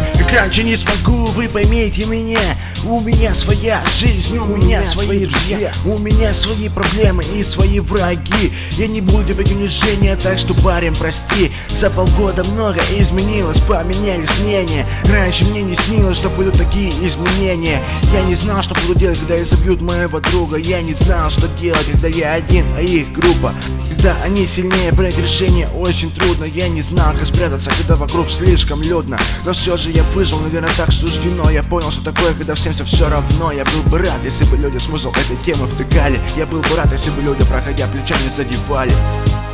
как раньше не смогу, вы поймите меня. У меня своя жизнь, у меня свои друзья, у меня свои проблемы и свои враги. Я не буду без унижения, так что, парень, прости. За полгода много изменилось, поменялись мнения. Раньше мне не снилось, что будут такие изменения. Я не знал, что буду делать, когда изобьют моего друга. Я не знал, что делать, когда я один, а их группа. Когда они сильнее, принять решение очень трудно. Я не знал, как спрятаться, когда вокруг слишком людно. Но все же я выжил, наверное, так суждено. Я понял, что такое, когда всем все равно. Я был бы рад, если бы люди смысл этой темы втыкали. Я был бы рад, если бы люди, проходя, плечами задевали.